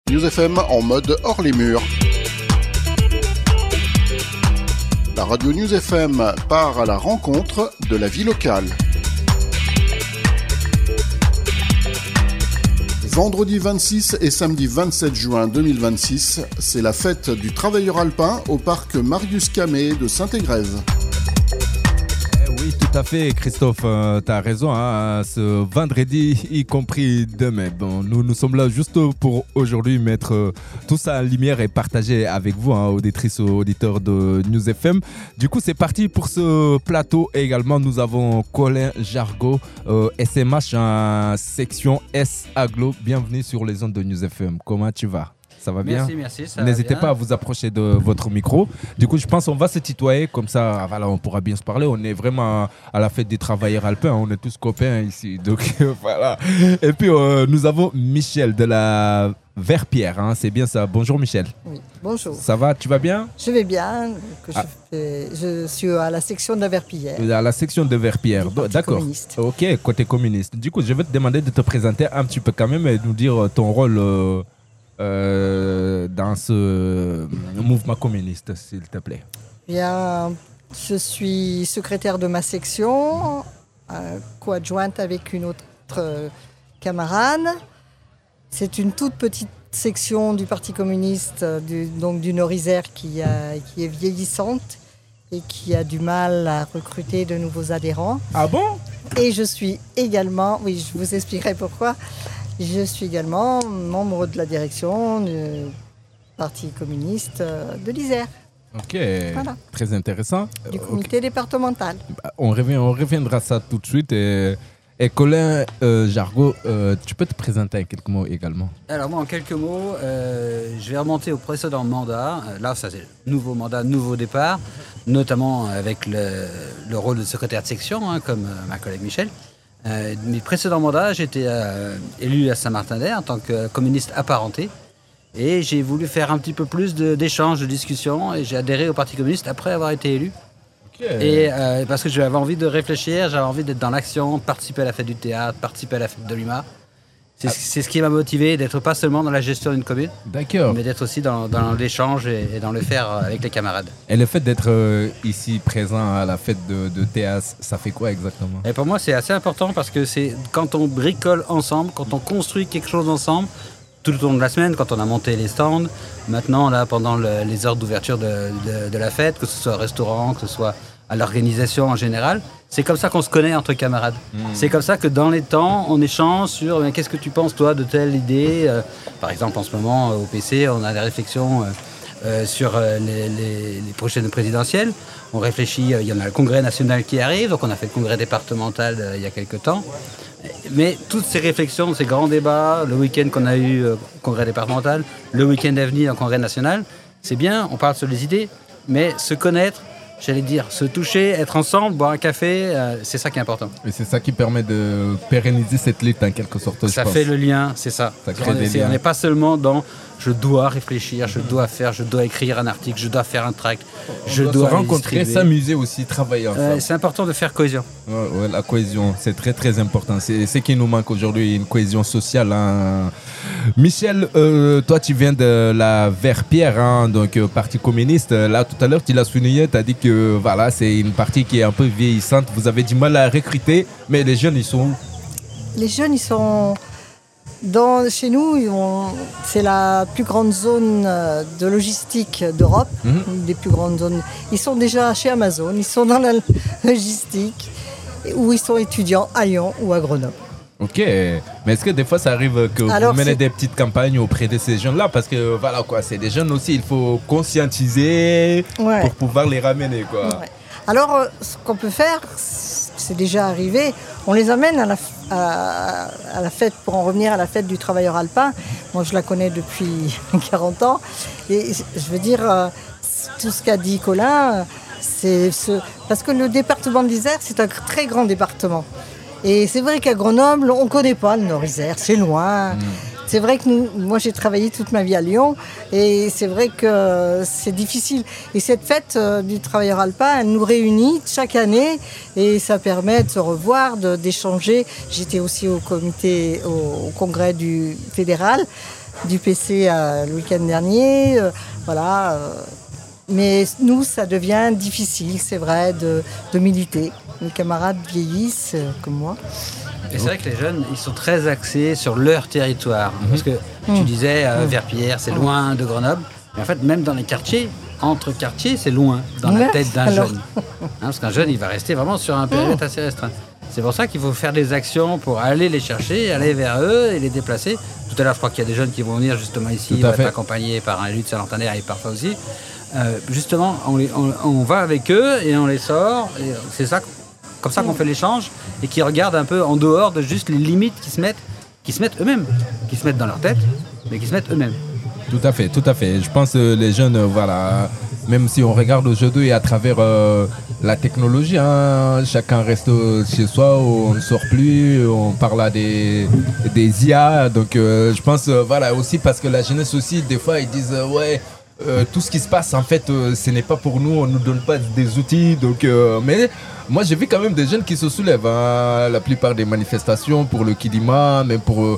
News FM en mode hors les murs. La radio News FM part à la rencontre de la vie locale. Vendredi 26 et samedi 27 juin 2026, c'est la fête du travailleur alpin au parc Marius Camé de Saint-Égrève. Oui, tout à fait, Christophe, tu as raison, hein, ce vendredi, y compris demain. Bon, nous sommes là juste pour aujourd'hui mettre tout ça en lumière et partager avec vous, hein, auditrices, auditeurs de News FM. Du coup, c'est parti pour ce plateau. Et également, nous avons Colin Jargot, SMH, section S Aglo. Bienvenue sur les ondes de News FM. Comment tu vas ? Ça va bien ? Merci, ça N'hésitez va bien. pas à vous approcher de votre micro. Du coup, je pense qu'on va se tutoyer, comme ça, voilà, on pourra bien se parler. On est vraiment à la fête des travailleurs alpins, on est tous copains ici. Donc, voilà. Et puis, nous avons Michel de la Verpierre, hein, c'est bien ça. Bonjour Michel. Oui, bonjour. Ça va, tu vas bien ? Je vais bien. Je suis à la section de la Verpillière. À la section de Verpierre. D'accord. Communiste. Ok, côté communiste. Du coup, je vais te demander de te présenter un petit peu quand même et de nous dire ton rôle dans ce mouvement communiste, s'il te plaît. Bien, je suis secrétaire de ma section, co-adjointe avec une autre camarade. C'est une toute petite section du Parti communiste, donc du Nord-Isère, qui est vieillissante et qui a du mal à recruter de nouveaux adhérents. Ah bon ? Et je suis également, oui, je vous expliquerai pourquoi, je suis également membre de la direction du Parti communiste de l'Isère. Ok, Voilà. Très intéressant. Du comité départemental. On reviendra à ça tout de suite. Et Colin Jargot, tu peux te présenter en quelques mots également ? Alors moi, en quelques mots, je vais remonter au précédent mandat. Là, ça c'est nouveau mandat, nouveau départ, notamment avec le rôle de secrétaire de section, hein, comme ma collègue Michel. Mes précédents mandats, j'étais élu à Saint-Martin-d'Air en tant que communiste apparenté. Et j'ai voulu faire un petit peu plus d'échanges, de discussions. Et j'ai adhéré au Parti communiste après avoir été élu. Et parce que j'avais envie de réfléchir, j'avais envie d'être dans l'action, participer à la fête du théâtre, participer à la fête de l'UMA. C'est ce qui m'a motivé, d'être pas seulement dans la gestion d'une commune, D'accord. mais d'être aussi dans l'échange et dans le faire avec les camarades. Et le fait d'être ici présent à la fête de théâtre, ça fait quoi exactement ? Et pour moi, c'est assez important parce que c'est quand on bricole ensemble, quand on construit quelque chose ensemble, tout au long de la semaine, quand on a monté les stands, maintenant, là, pendant les heures d'ouverture de la fête, que ce soit au restaurant, que ce soit à l'organisation en général, c'est comme ça qu'on se connaît entre camarades. C'est comme ça que dans les temps, on échange sur qu'est-ce que tu penses, toi, de telle idée. Par exemple, en ce moment, au PC, on a des réflexions sur les prochaines présidentielles. On réfléchit, il y en a le congrès national qui arrive, donc on a fait le congrès départemental il y a quelques temps. Mais toutes ces réflexions, ces grands débats, le week-end qu'on a eu au congrès départemental, le week-end à venir au congrès national, c'est bien, on parle sur les idées, mais se connaître, j'allais dire, se toucher, être ensemble, boire un café, c'est ça qui est important. Et c'est ça qui permet de pérenniser cette lutte en quelque sorte. Ça fait le lien, c'est ça. Ça crée des liens. On n'est pas seulement dans je dois réfléchir, je dois faire, je dois écrire un article, je dois faire un tract, je dois se rencontrer, distribuer. s'amuser aussi, travailler ensemble. C'est important de faire cohésion. Ouais, la cohésion, c'est très très important. C'est ce qui nous manque aujourd'hui, une cohésion sociale. Hein. Michel, toi tu viens de la Verpierre, hein, donc parti communiste. Là tout à l'heure tu l'as souligné, tu as dit que voilà, c'est une partie qui est un peu vieillissante. Vous avez du mal à recruter, mais les jeunes ils sont où ? Les jeunes, ils sont... Chez nous, c'est la plus grande zone de logistique d'Europe, une des plus grandes zones. Ils sont déjà chez Amazon, ils sont dans la logistique, ou ils sont étudiants à Lyon ou à Grenoble. Ok, mais est-ce que des fois ça arrive que vous menez des petites campagnes auprès de ces jeunes-là ? Parce que voilà quoi, c'est des jeunes aussi, il faut conscientiser pour pouvoir les ramener quoi. Ouais. Alors, ce qu'on peut faire, c'est déjà arrivé, on les amène à la fête, pour en revenir à la fête du travailleur alpin. Moi, je la connais depuis 40 ans. Et je veux dire, tout ce qu'a dit Colin, parce que le département de l'Isère, c'est un très grand département. Et c'est vrai qu'à Grenoble, on ne connaît pas le Nord-Isère, c'est loin. C'est vrai que moi j'ai travaillé toute ma vie à Lyon et c'est vrai que c'est difficile. Et cette fête du travailleur alpin, elle nous réunit chaque année et ça permet de se revoir, d'échanger. J'étais aussi au congrès du fédéral. du PC le week-end dernier. Voilà. Mais nous, ça devient difficile, c'est vrai, de militer. Mes camarades vieillissent, comme moi. Et c'est vrai que les jeunes, ils sont très axés sur leur territoire. Parce que tu disais, Verpillière, c'est loin de Grenoble. Mais en fait, même dans les quartiers, entre quartiers, c'est loin dans la tête d'un jeune. Parce qu'un jeune, il va rester vraiment sur un périmètre assez restreint. C'est pour ça qu'il faut faire des actions pour aller les chercher, aller vers eux et les déplacer. Tout à l'heure, je crois qu'il y a des jeunes qui vont venir justement ici, être accompagnés par un élu de Saint-Lanternaire et parfois aussi. Justement, on va avec eux et on les sort. Et c'est ça, comme ça qu'on fait l'échange et qui regardent un peu en dehors de juste les limites qui se mettent eux-mêmes, qui se mettent dans leur tête, mais qui se mettent eux-mêmes. Tout à fait. Je pense que les jeunes, voilà, même si on regarde aujourd'hui à travers la technologie, chacun reste chez soi, on ne sort plus, on parle à des IA. Donc je pense, voilà, aussi parce que la jeunesse aussi, des fois, ils disent, tout ce qui se passe, en fait, ce n'est pas pour nous, on ne nous donne pas des outils. Donc, mais moi, j'ai vu quand même des jeunes qui se soulèvent. La plupart des manifestations pour le Kidima, même pour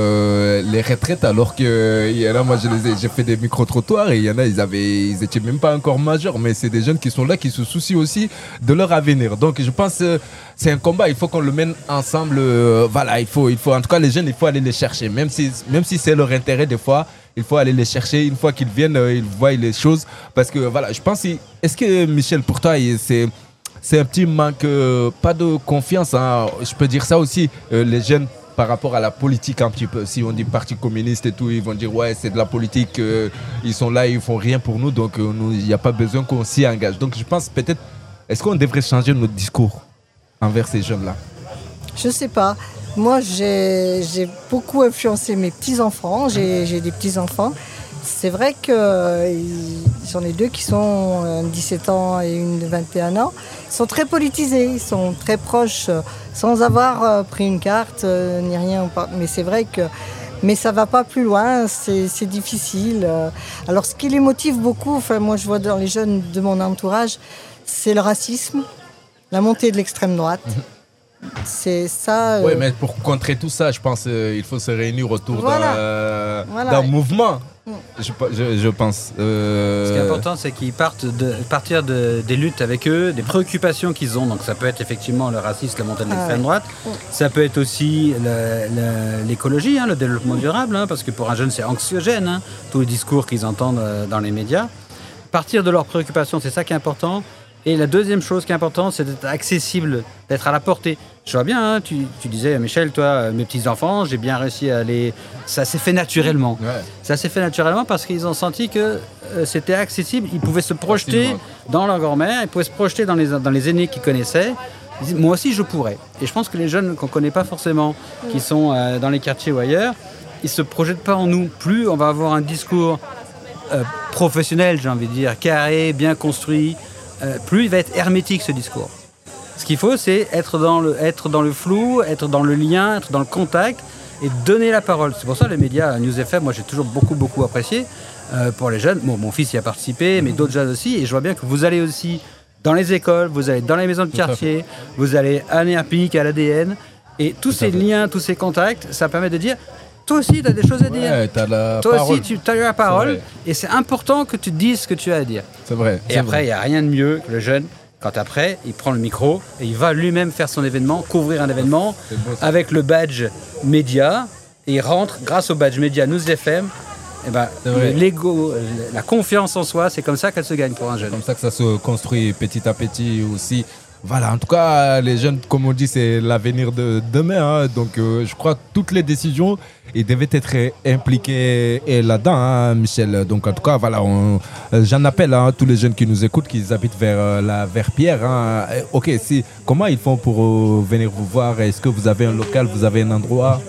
les retraites, alors qu'il y en a, moi, j'ai fait des micro-trottoirs et il y en a, ils étaient même pas encore majeurs, mais c'est des jeunes qui sont là, qui se soucient aussi de leur avenir. Donc, je pense que c'est un combat, il faut qu'on le mène ensemble. Voilà, il faut, en tout cas, les jeunes, il faut aller les chercher, même si c'est leur intérêt, des fois. Il faut aller les chercher. Une fois qu'ils viennent, ils voient les choses. Parce que voilà, je pense. Est-ce que Michel, pour toi, c'est un petit manque, pas de confiance. Je peux dire ça aussi. Les jeunes, par rapport à la politique, un petit peu. Si on dit parti communiste et tout, ils vont dire ouais, c'est de la politique. Ils sont là, ils font rien pour nous. Donc, il n'y a pas besoin qu'on s'y engage. Donc, je pense peut-être. Est-ce qu'on devrait changer notre discours envers ces jeunes-là? Je sais pas. Moi, j'ai beaucoup influencé mes petits-enfants. J'ai des petits-enfants. C'est vrai que j'en ai deux qui sont 17 ans et une de 21 ans. Ils sont très politisés, ils sont très proches, sans avoir pris une carte ni rien. Mais c'est vrai que... Mais ça va pas plus loin, c'est difficile. Alors, ce qui les motive beaucoup, enfin, moi, je vois dans les jeunes de mon entourage, c'est le racisme, la montée de l'extrême droite. C'est ça. Oui, mais pour contrer tout ça, je pense qu'il faut se réunir autour d'un mouvement. Je pense. Ce qui est important, c'est qu'ils partir des luttes avec eux, des préoccupations qu'ils ont. Donc ça peut être effectivement le racisme, la montée de l'extrême droite. Ça peut être aussi l'écologie, le développement durable, parce que pour un jeune, c'est anxiogène, tous les discours qu'ils entendent dans les médias. Partir de leurs préoccupations, c'est ça qui est important. Et la deuxième chose qui est importante, c'est d'être accessible, d'être à la portée. Je vois bien, tu disais, Michel, toi, mes petits-enfants, j'ai bien réussi à aller... Ça s'est fait naturellement. Ouais. Ça s'est fait naturellement parce qu'ils ont senti que c'était accessible. Ils pouvaient se projeter dans leur grand-mère, ils pouvaient se projeter dans les aînés qu'ils connaissaient. Ils disaient, moi aussi, je pourrais. Et je pense que les jeunes qu'on ne connaît pas forcément, qui sont dans les quartiers ou ailleurs, ils ne se projettent pas en nous. Plus on va avoir un discours professionnel, j'ai envie de dire, carré, bien construit, plus il va être hermétique ce discours. Ce qu'il faut, c'est être dans le flou, être dans le lien, être dans le contact et donner la parole. C'est pour ça les médias News FM, moi j'ai toujours beaucoup apprécié pour les jeunes. Bon, mon fils y a participé, mais d'autres jeunes aussi. Et je vois bien que vous allez aussi dans les écoles, vous allez dans les maisons de quartier, vous allez à Nerpic, à l'ADN. Et tous ces liens, tous ces contacts, ça permet de dire... Toi aussi, tu as des choses à dire. Toi aussi, tu as eu la parole. Et c'est important que tu dises ce que tu as à dire. C'est vrai. Et après, il n'y a rien de mieux que le jeune, quand après, il prend le micro et il va lui-même faire son événement, couvrir un événement avec le badge média. Et il rentre, grâce au badge média News FM, l'ego, la confiance en soi, c'est comme ça qu'elle se gagne pour un jeune. C'est comme ça que ça se construit petit à petit aussi. Voilà, en tout cas, les jeunes, comme on dit, c'est l'avenir de demain. Donc, je crois que toutes les décisions, ils devaient être impliqués là-dedans, Michel. Donc, en tout cas, voilà, j'en appelle à tous les jeunes qui nous écoutent, qui habitent vers la Verpillière. Ok, comment ils font pour venir vous voir? Est-ce que vous avez un local, vous avez un endroit?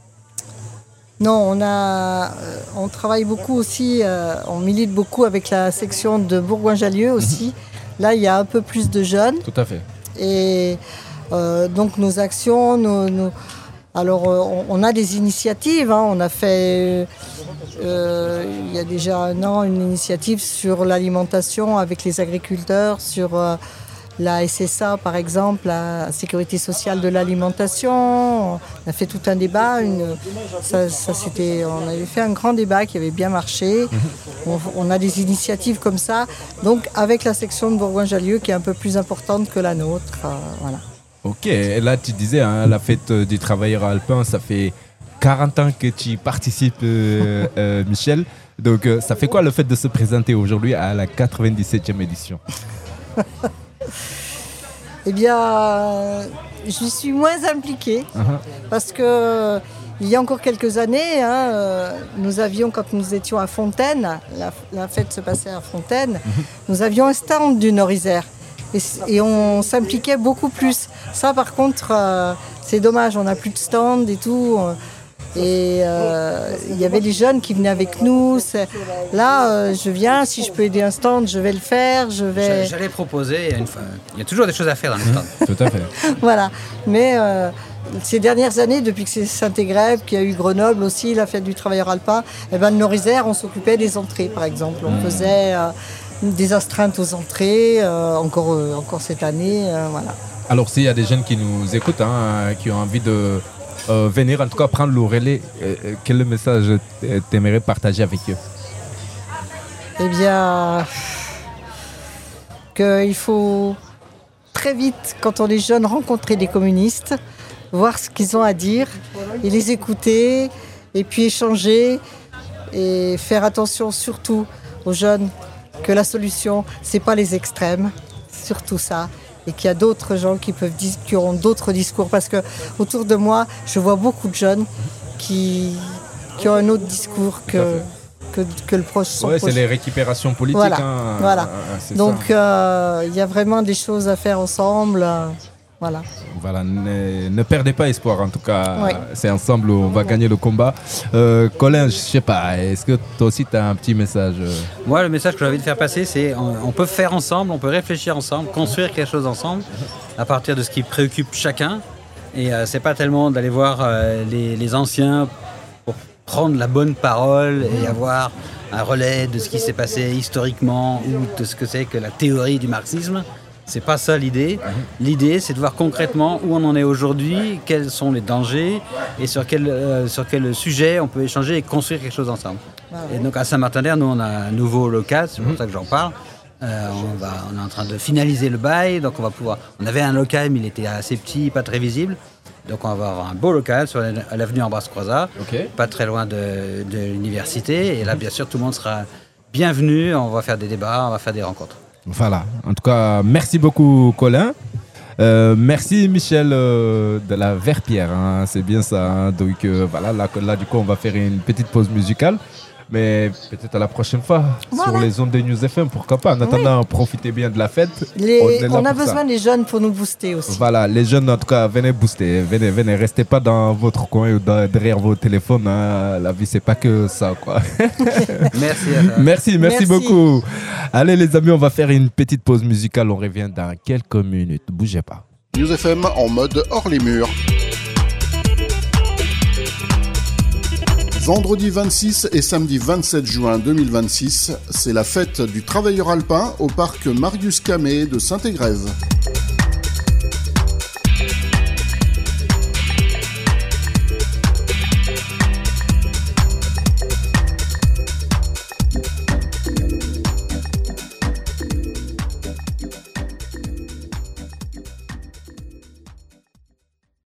Non, on travaille beaucoup aussi, on milite beaucoup avec la section de Bourgoin-Jallieu aussi. Là, il y a un peu plus de jeunes. Tout à fait. Et donc, nos actions, alors, on a des initiatives. On a fait, il y a déjà un an, une initiative sur l'alimentation avec les agriculteurs, sur la SSA, par exemple, la Sécurité sociale de l'alimentation. On a fait tout un débat. On avait fait un grand débat qui avait bien marché. On a des initiatives comme ça. Donc, avec la section de Bourgoin-Jallieu qui est un peu plus importante que la nôtre. Voilà. Ok, et là tu disais, hein, la fête du travailleur alpin, ça fait 40 ans que tu y participes, Michel. Donc, ça fait quoi le fait de se présenter aujourd'hui à la 97e édition? Eh bien, j'y suis moins impliquée parce que il y a encore quelques années, nous avions, quand nous étions à Fontaine, la fête se passait à Fontaine, nous avions un stand du Nord-Isère et on s'impliquait beaucoup plus. Ça, par contre, c'est dommage, on n'a plus de stand et tout. Et il y avait des jeunes qui venaient avec nous. Là, je viens, si je peux aider un stand, je vais le faire. J'allais proposer, il y a toujours des choses à faire dans les stands. Tout à fait. Voilà. Mais ces dernières années, depuis que c'est Saint-Égrève, qu'il y a eu Grenoble aussi, la fête du travailleur alpin, le Nord-Isère, on s'occupait des entrées, par exemple. On faisait des astreintes aux entrées, encore cette année. Voilà. Alors, s'il y a des jeunes qui nous écoutent, qui ont envie de venir, en tout cas prendre le relais, quel message t'aimerais partager avec eux? Eh bien, qu'il faut très vite, quand on est jeune, rencontrer des communistes, voir ce qu'ils ont à dire et les écouter, et puis échanger et faire attention surtout aux jeunes que la solution, c'est pas les extrêmes, surtout ça. Et qu'il y a d'autres gens qui auront d'autres discours. Parce que autour de moi, je vois beaucoup de jeunes qui ont un autre discours que le proche. Oui, c'est les récupérations politiques. Voilà. Donc, il y a vraiment des choses à faire ensemble. Voilà. Ne perdez pas espoir, en tout cas. Ouais. C'est ensemble où on va gagner le combat. Colin, je ne sais pas, est-ce que toi aussi tu as un petit message? Moi, le message que j'ai envie de faire passer, c'est on peut faire ensemble, on peut réfléchir ensemble, construire quelque chose ensemble, à partir de ce qui préoccupe chacun. Et c'est pas tellement d'aller voir les anciens pour prendre la bonne parole et avoir un relais de ce qui s'est passé historiquement ou de ce que c'est que la théorie du marxisme. C'est pas ça l'idée. L'idée, c'est de voir concrètement où on en est aujourd'hui, quels sont les dangers et sur quel sujet on peut échanger et construire quelque chose ensemble. Et donc à Saint-Martin-d'Hers, nous on a un nouveau local, c'est pour ça que j'en parle. On est en train de finaliser le bail, donc on avait un local mais il était assez petit, pas très visible. Donc on va avoir un beau local à l'avenue Ambroise-Croizat, pas très loin de l'université. Et là, bien sûr, tout le monde sera bienvenu. On va faire des débats, on va faire des rencontres. Voilà, en tout cas, merci beaucoup Colin. Merci Michel de la Verpierre, c'est bien ça. Donc voilà, là du coup on va faire une petite pause musicale. Mais peut-être à la prochaine fois sur les ondes de News FM, pourquoi pas. En attendant, profitez bien de la fête. On a besoin des jeunes pour nous booster aussi. Voilà, les jeunes en tout cas, venez booster, venez, restez pas dans votre coin ou derrière vos téléphones. La vie c'est pas que ça quoi. Merci beaucoup. Allez les amis, on va faire une petite pause musicale. On revient dans quelques minutes. Bougez pas. News FM en mode hors les murs. Vendredi 26 et samedi 27 juin 2026, c'est la fête du travailleur alpin au parc Marius Camé de Saint-Égrève.